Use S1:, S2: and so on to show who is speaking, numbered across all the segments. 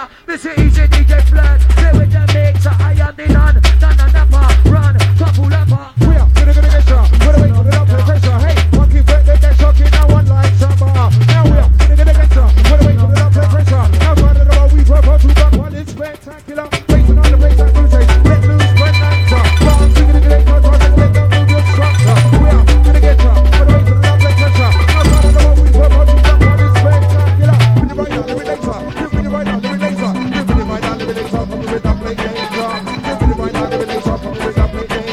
S1: This is easy DJ Flirt. Play with the mix, I am the non. Run, couple of pop.
S2: We are gonna get shot. Put away to the love pressure. Hey, monkey foot, they get shocking. Now one like summer. Now we are gonna get shot. Put away to the love pressure. Now run it about. We purple to back one. It's spectacular. Racing on the race like rotate. Let loose, run answer. Bounce to the direct control. Let them move your structure. We are gonna get shot. Put away to the love pressure. Now run it about. We purple to back one. It's spectacular. With the right now, the relator. With the right now, the relator. With the right now, the relator. Come with the play game. With the right now, the relator. Come with the play game.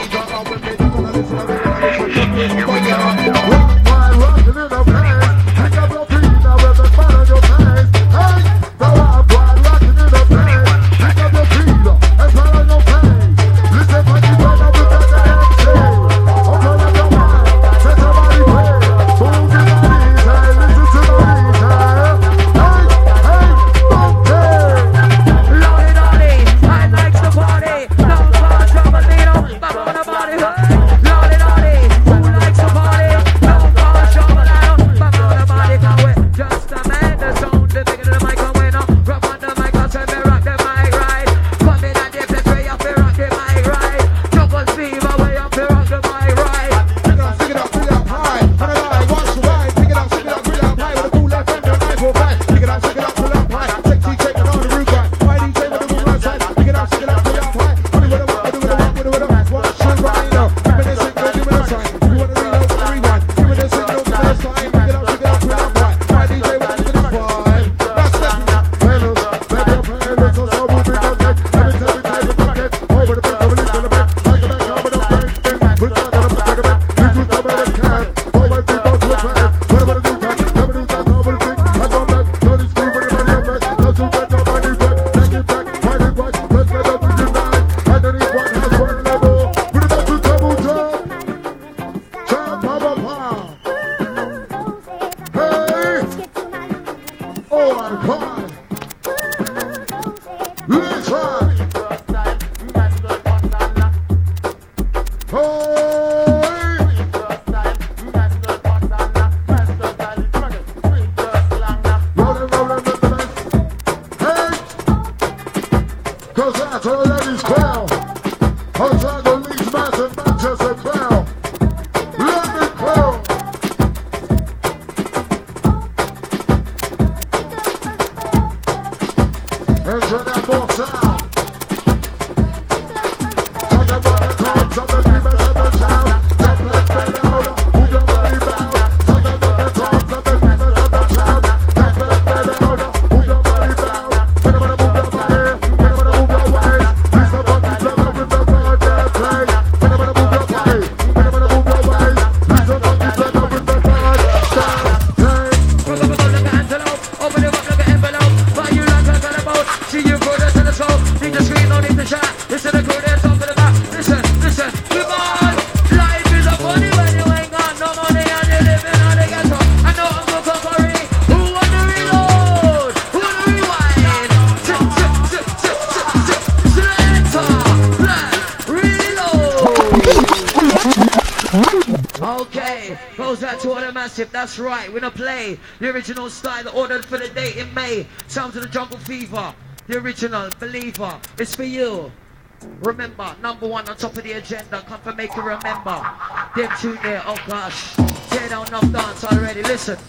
S1: That's right, we're gonna play the original style ordered for the date in May. Sounds of the Jungle Fever, the original Believer. It's for you. Remember, number one on top of the agenda. Come for make you remember. Them tune there, oh gosh. Tear down enough dance already. Listen,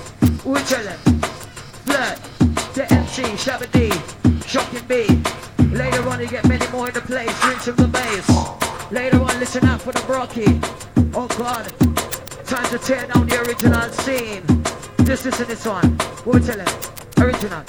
S1: we chillin'. Flirt, the MC, Shabba D, Shocking B. Later on, you get many more in the place. Drinks of the bass. Later on, listen out for the Brocky. Oh God. Time to tear down the original scene. Just listen to this one. We'll tell it. Original.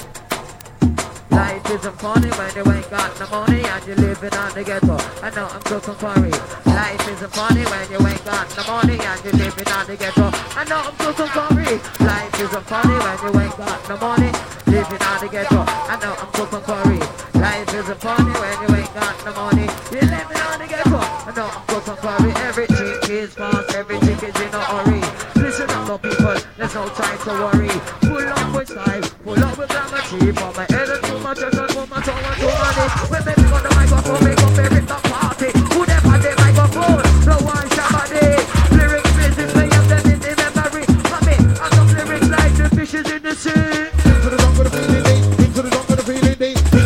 S1: Life isn't funny when you ain't got no money and you're living on the ghetto. I know I'm cooking curry. Life isn't funny when you ain't got no money and you're living on the ghetto. I know I'm cooking curry. Life isn't funny when you ain't got no money, living on the ghetto. I know I'm cooking curry. Life isn't funny when you ain't got no money, you're living on the ghetto. I know I'm cooking curry. Everything is fast, everything is in a hurry. Listen up, no people, there's no time to worry. Pull up with style, pull up with glamour, cheap on my head and too much, and too much, too much, too money. When they pick on the microphone, make up every the party. Who them on the microphone? No one Shabba D. Lyrics business, play up them in the memory. Mommy, I got lyrics like the fishes in the sea.
S2: Into the dump for the feeling day, into the dump for the feeling day.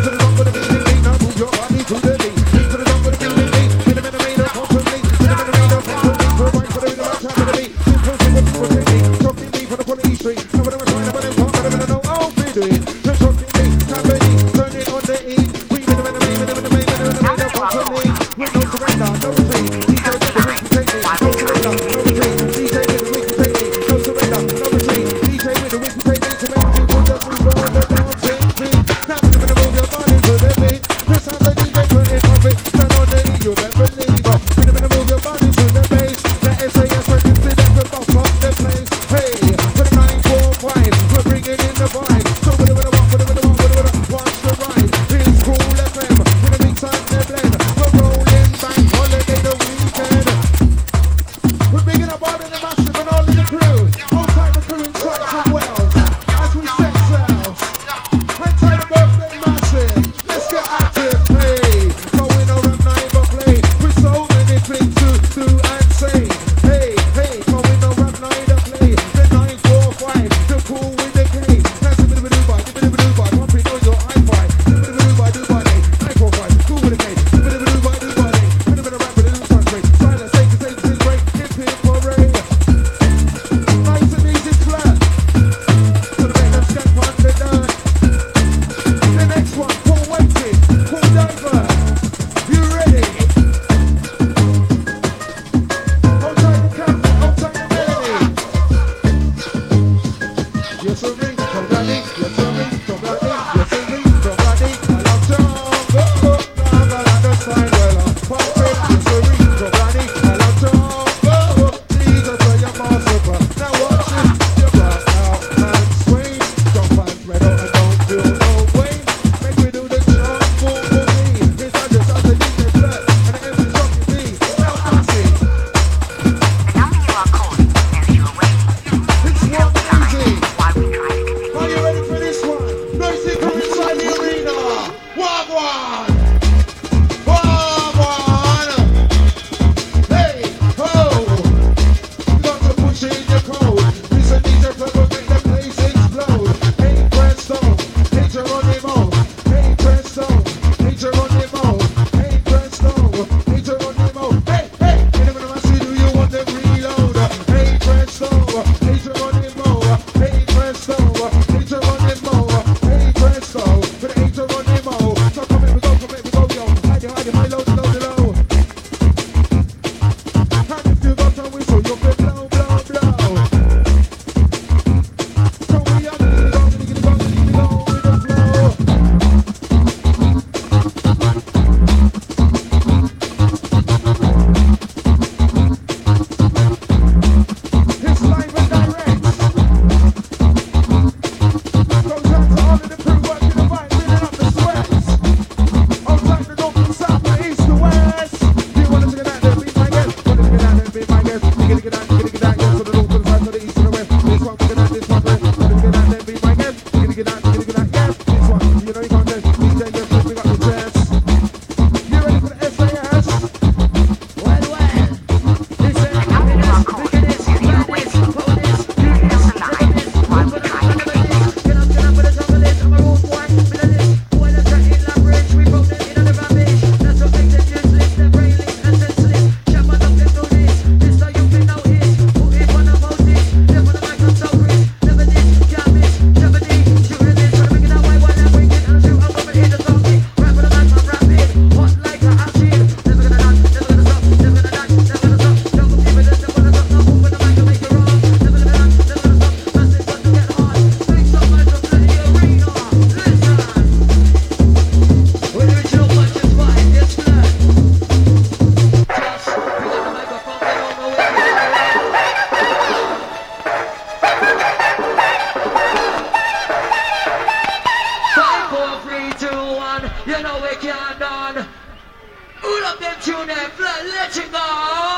S1: You know we can't done. All of them tune them, let you go.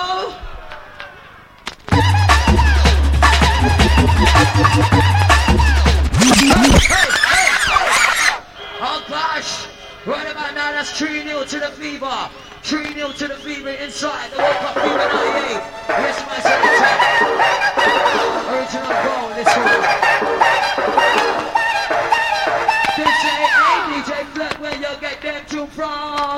S1: Hey. Oh gosh. Right about now, that's 3-0 to the fever. 3-0 to the fever inside the World Cup Fever 98. Yes, my selector. Original goal, this one. They say, hey, DJ Flirt, where you get them tune from?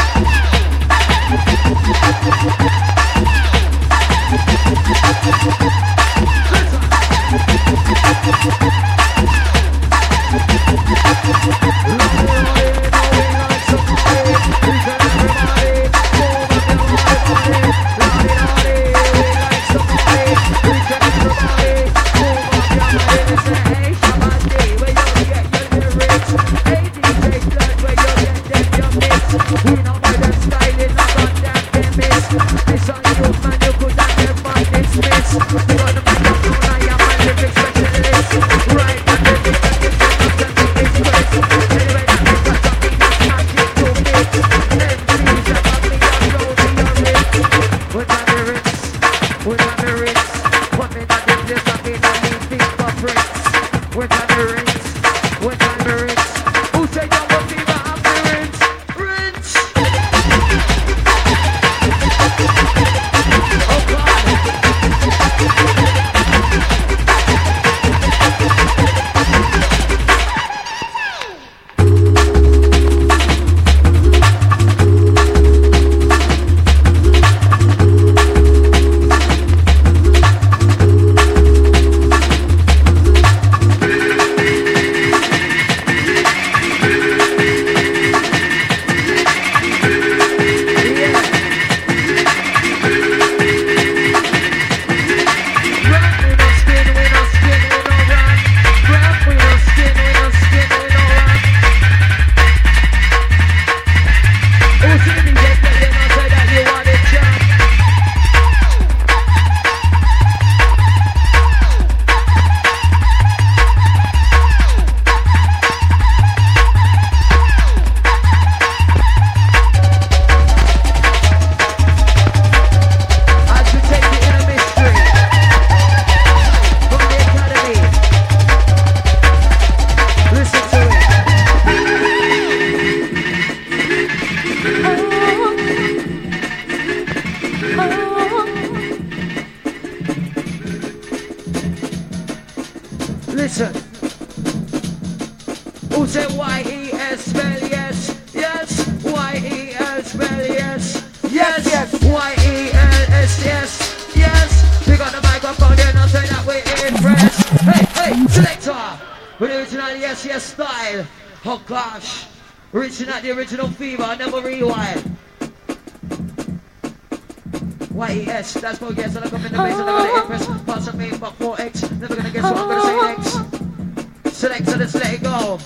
S1: Listen. Who said Y-E-S spell yes? Yes. Y-E-S spell yes. Yes. Yes. Y-E-L-S yes. Yes. We got the microphone there, not say that we impressed. Hey, selector. With the original yes style. Oh gosh. Reaching at the original fever, never rewind. Y-E-S, that's for yes, and I come in the base and never the impress. Pass on me, but 4X, never gonna guess what I'm gonna say next. Select, so let's let it go.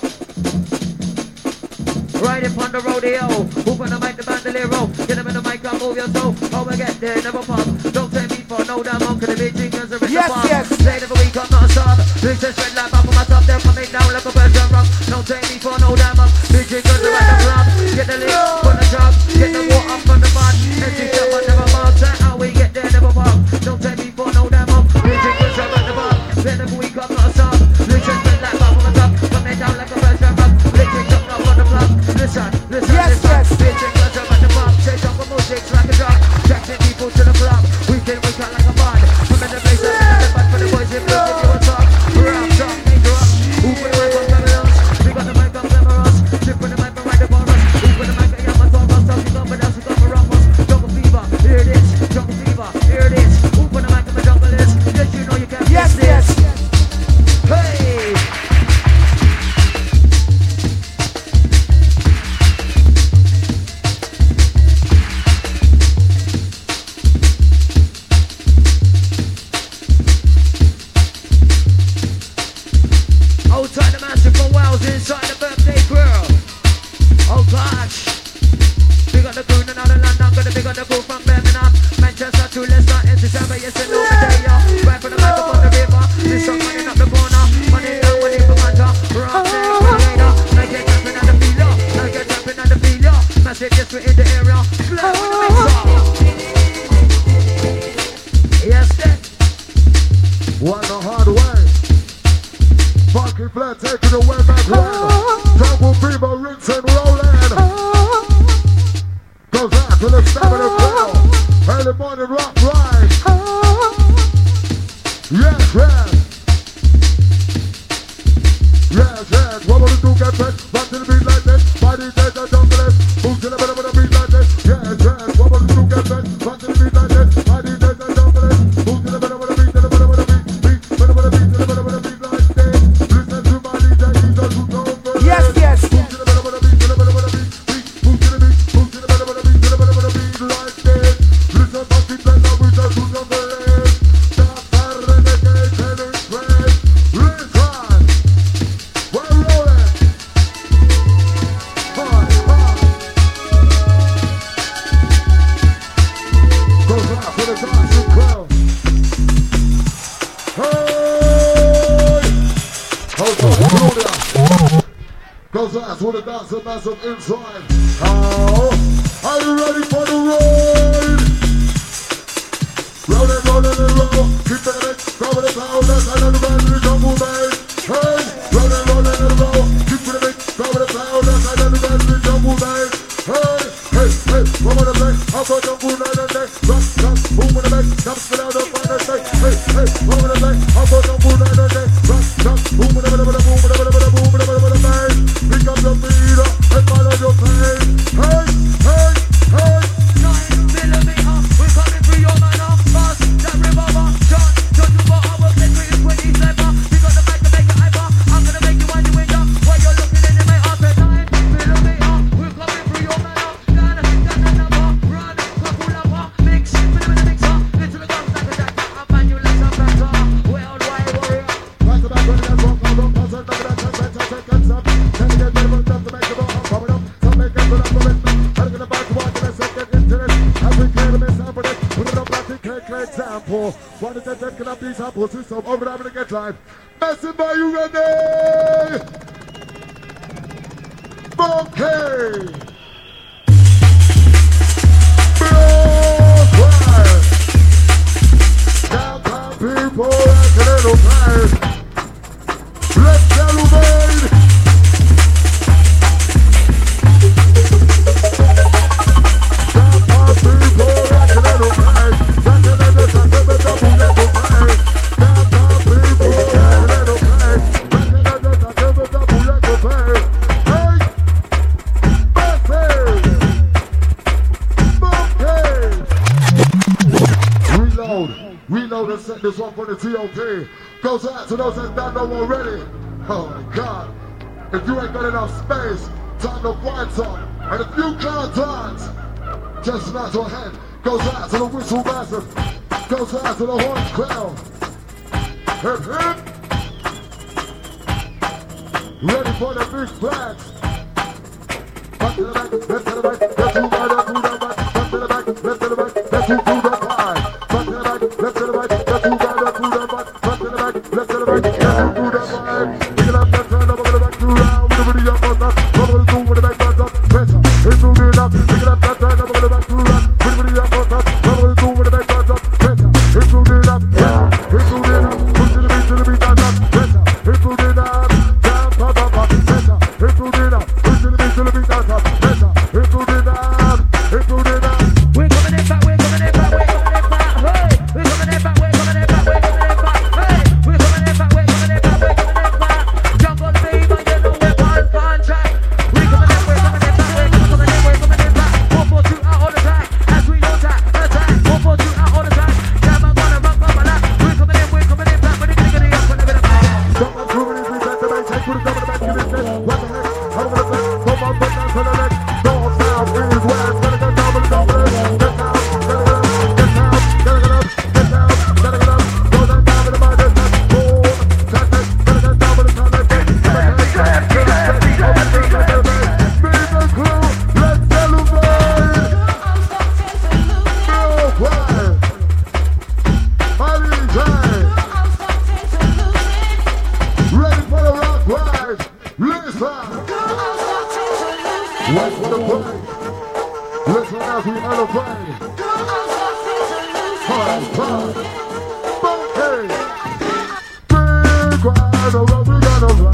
S1: Right upon the rodeo, move on the mic, the bandolero. Get them in the mic, I'll move your toe. How we get there, never pop. Don't take me for no damn monk, the big jingles are in the pop. Play the week, I'm not a sub. This is red light, off of my top, they're coming down like a Belgian rock. Don't take me for no damn monk, big jingles are in the club. Get the link, put the job, get the water from the mud. Empty step, but never mark, how we get there, never pop. Don't take me for no damn monk, big jingles are in the pop. Play the week, I'm not a sub. This is red light, off of my top, coming down like a Belgian rock. Licking up, not on the club. Listen, yes, bitch, and guns up at the pub. Say jump for music's like a drug. Attracting people to the club. We can wake up like a bud. I'm in the place that's in the bud for the boys in blue. Give you a talk. We're out, talk, make her up. Who put the mic on Cameras? We got the mic on Cameras. Tip with the mic and ride the bar. Who put the mic on Yamaha? Talk, you got for us, we got for Ramos. Jungle fever, here it is. Jungle fever, here it is. Who put the mic on the jungle is? Yes, you know you can't miss this. Hey! Outside the mansion from Wales, inside the birthday girl. Oh gosh. Big on the crew, another London, gonna big on the crew from Birmingham. Manchester to Leicester, Entertainment, yes and no, Medea. Right from the back up on the river. This song running up the corner. Money down, money for Manta. We're on there, we're later. Now get jumping at the feeler. Now get jumping at
S2: Funky flat taking the way back land. Jungle fever, rinse and rolling. Goes out to the stamina crowd. Early morning rock ride. Yes, yes. Yes, yes. What will we do? Get back. Back to the beat like this. Body days are jungle. Who's to the better with a beat like this? Yes, yes. What will we do? Get back. Back to the beat like this. Body days are jungle. Who's to the better with a beat? To the better with a beat. Beat. Better with a beat. To the better with a beat like this. Listen to my DJ. He's a true jungle.
S3: Yes, yes.
S2: Who's to the better with a beat? To the better with a beat. Beat. Who's to the beat? Who's to the better with a beat? To the better with a beat like this. Listen, funky fella, with a true jungle. Goes out with a dancer massive inside. Oh, are you ready for the ride? Rolling, rolling and roll. Keep it in, cover the cloud. That's another man in the jungle, babe. Hey, rolling, rolling and roll. Keep it in, cover the cloud. That's another man in the jungle, babe. Hey, hey, hey, what wanna say? I'll go jungle night and day. Rock, rock, boom in the back. Stop, spin out the final day. Hey, hey, what wanna say? I'll go jungle night and day. Rock, rock, boom in the back, boom in the back, boom in the back, boom in the back. Pick up your feet up and follow your pain. Hey, hey, hey.
S1: 9mm, we're coming through your man off. Bust that revolver, shot. Don't you go over, let's bring it 20 clever. We got the mic to make it hyper. I'm gonna make you wind your window while you're looking in my heart. 9mm, we're coming through your man off. Gun, run, couple of mix, with a mixer. Into the guns like a jack. I'll find you like some better. Worldwide warrior.
S2: Right to back when you walk, don't pass it, never that seconds up. Then you get better enough to make the ball coming up. Some make it good up momentum. I'm gonna back to watch and second into this. As we clear the mess out for this, put it up like a cake example. One of the dead can up these apples, system over having to get live. Massive, are you ready? Okay. Downtown people, like a little fire. Let's celebrate! Downtown people, like a little fire. Downtown people, like a little fire. Downtown people, like a little fire. Hey! Massive! Reload. Reload and set this one for the TOP. Goes out to those that don't know already. Oh my God. If you ain't got enough space, time to find some. And if you can't dance, just nod your head. Goes out to the whistle massive. Goes out to the horns clown. Hip hip. Ready for the big flags. Back to the back, left to the back, left to the back, to the back, back to the back, left to the back, left to the back, back to the back, left to the back, left to the back, left to the back, back to the back, left to the back, left to the back. Pick it up, left hand, over the back, two round, with the video on top, over the two, with the back, back up, better. It's moving up, pick it up, left hand, over the back, two round, with the video on top, over the two, with the back, back up, better. It's moving up, better. It's moving up, push to the beat, back up, better. It's moving up, down, pop, pop, pop, better. It's moving up, push to the beat, back up, better. It's moving up, it's moving up.
S1: We're coming in back, we're coming in back, we're coming in back, hey! We're coming in back, we're coming in back, we're coming in back, hey! We're coming in back, we're coming in back, we're coming in back. Jungle fever, you know we're on contract. We're coming in, we're coming in back, we're coming in, we're coming in back. 442 out all the time, as we know that, attack. 442 out all the time, damn I'm gonna rock up my lap. We're coming in back, we're gonna get up, we're gonna back.
S2: Don't want to move it, we got the right take, put it over the back, give it this. What the heck? Over the back, come on, put down to the neck. North, south, east, west, gotta go down with the double S. Get down, gotta get up, get down, gotta get up, get down, gotta get up. Go down, down with the mind, that's not cool. That's it, gotta get down with the time, that's it. Be the crew, let's celebrate. Real quiet. Mighty time. Ready for the rock ride. Listen. Wait for the play. Listen as we elevate. Hard, hard. Bunky. Big ride, we gonna ride.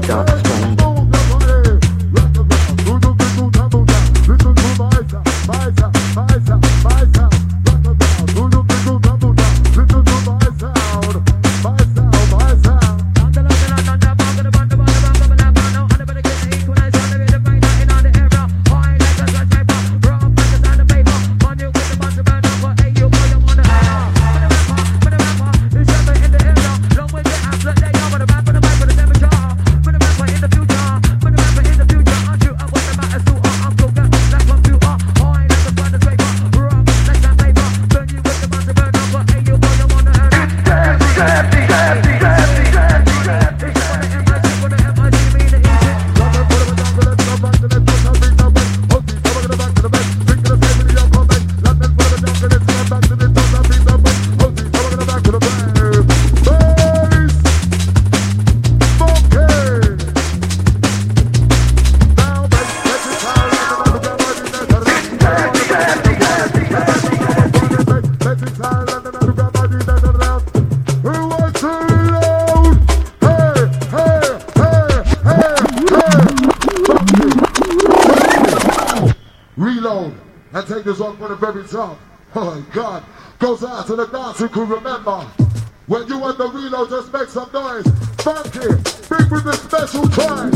S2: And take this one from the very top. Oh God, goes out to the dancing crew. Remember, when you want the reload, just make some noise. Funky, big with the special toys.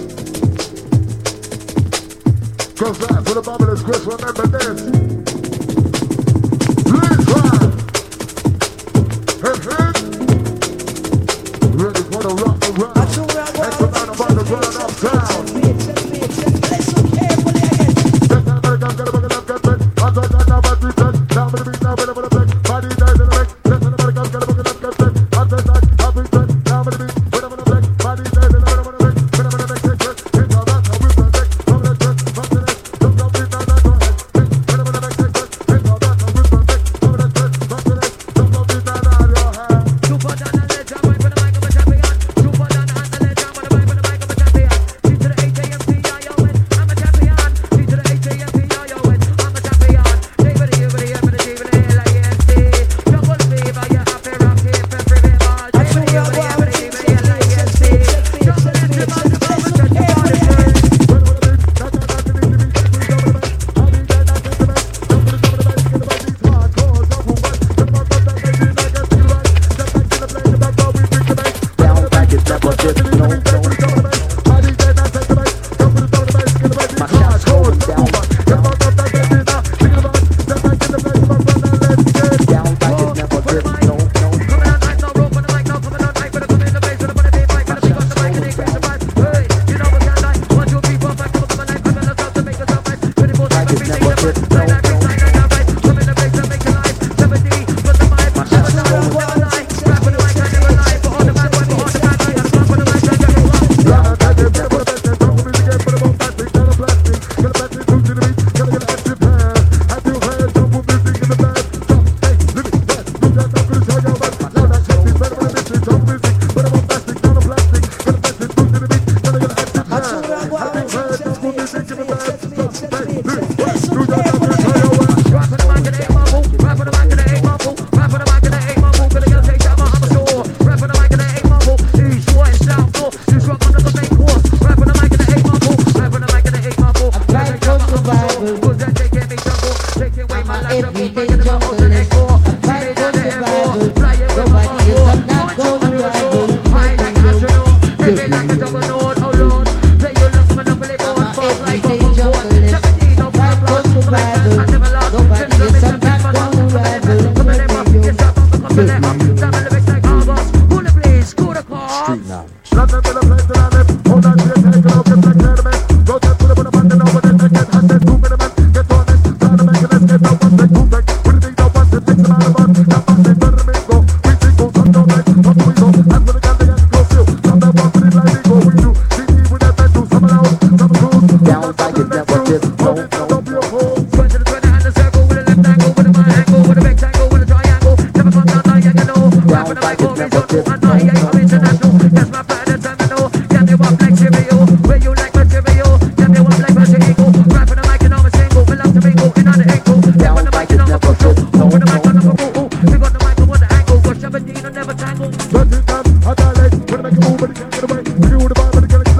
S2: Goes out to the Bubblers, Chris. Remember this. Please ride. Hit. Ready for the rock and roll. X amount of on the run uptown. Never tangle.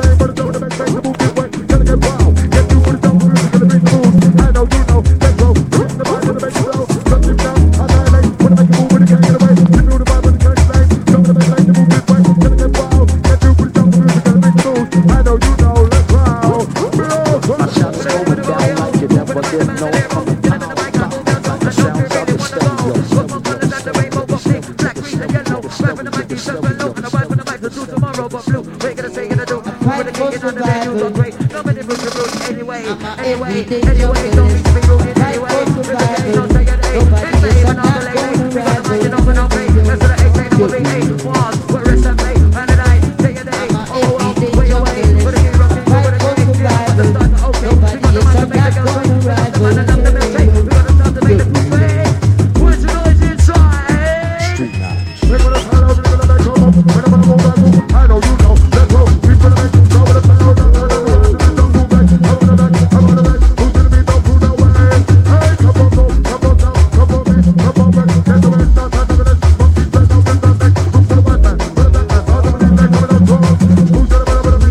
S1: tomorrow, but blue. We're gonna say, gonna do. We're the king on the venues are great. Nobody rules the rules anyway. Anyway, don't need to be rude in any way. We're the king, don't say your name. It's not even on the lady. We got the mic, you know, we're not great. That's what the 8 will be 8 was. We're rest and play. And the night, say your day. Oh, well, way away. We're the king, rocking, we're the king. We got the start to okay. We got the mic to make the girls wait. We got the man and love to meditate. We got the stuff to make the food play. Where's the noise inside?
S3: Street knowledge.
S2: We're gonna follow, we're gonna let go. We're gonna go back. I know you know. Let's go. We're gonna make you go with the fellow. Don't move back. I'm gonna back. Who's gonna be the food away? Hey, come on, go. Come on down. Come on, back. Come on, back. Get the rest out of the rest. Monkey back out in the back. Look for the white man. Put it back. All the money back coming out. Who's gonna be?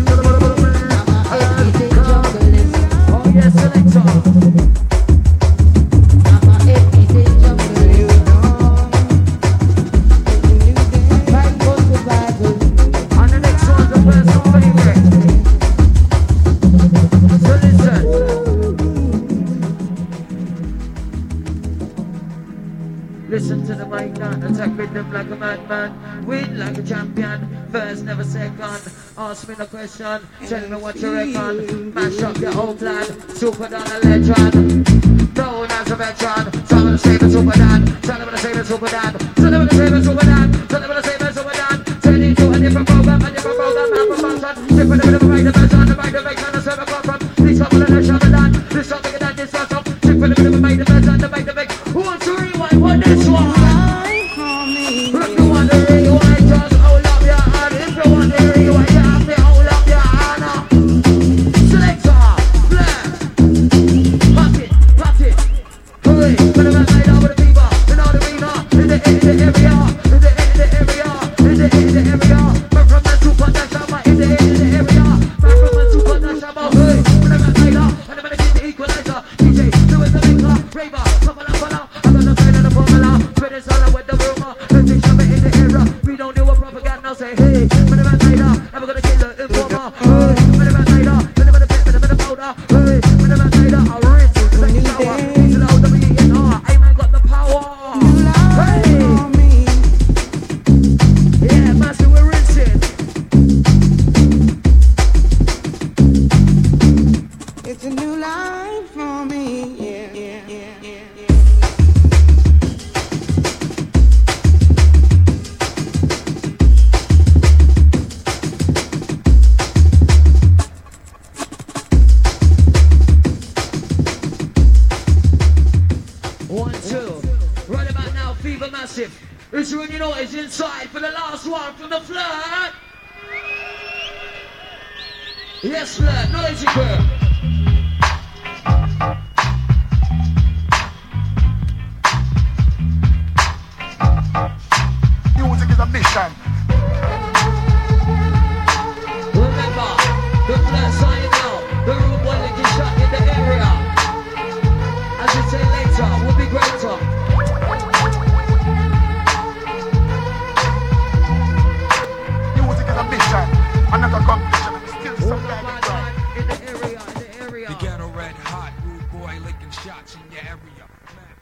S1: Oh, yes, selector. And the next one's a personal favorite. So listen. Listen to the mic now, attack rhythm like a madman, win like a champion, first never second. Ask me the question, tell me what you reckon. Mash up your whole plan, super than a legend. Known as a veteran, tell me the same as super dad, tell me the same as super dad, tell me the same as super dad, tell me the same as super dad. Turn into a different program, and function. Different right dimension, the right direction, the server come from. Please come on and shove it down. This song bigger than this one, so different the right dimension, the right direction. Who wants to rewind for this one? If you want to rewind, just hold up your hand. If you want to rewind, you have to hold up your hand. Selector, blast, pat it, hooray! When the man light up with the fever, in all the arena, in the area, in the area, in the area. Man from the super national, in the area. Man from the super national, hey! When the man light up, and the man is the equalizer. DJ, do it the maker, raver, come on, follow. I'm gonna play the formula, spread it all with the rumor. Let's take something in the era. We don't do a propaganda, say hey. When the man light up, I'm gonna kill the informer. Hey, when the man light up, when the man pet, when the man powder. Hey, when the man light up, I'll rinse it, take a shower. Into the OWENR, I man got the power. Hey, yeah, master, we're rinsing.
S4: It's a new life for me. Yeah.
S1: One, two. Right about now, Fever Massive. It's when you know it's inside for the last one from the flirt. Yes, flirt, noisy girl.
S2: Music is a mission.
S1: Remember, the flirt signing out. The rude boy that gets shot in the area. As we say later, we'll be greater.
S2: Music is a mission. Another competition. Still some guy
S1: In the area.
S5: The ghetto red hot, rude boy licking shots in your area.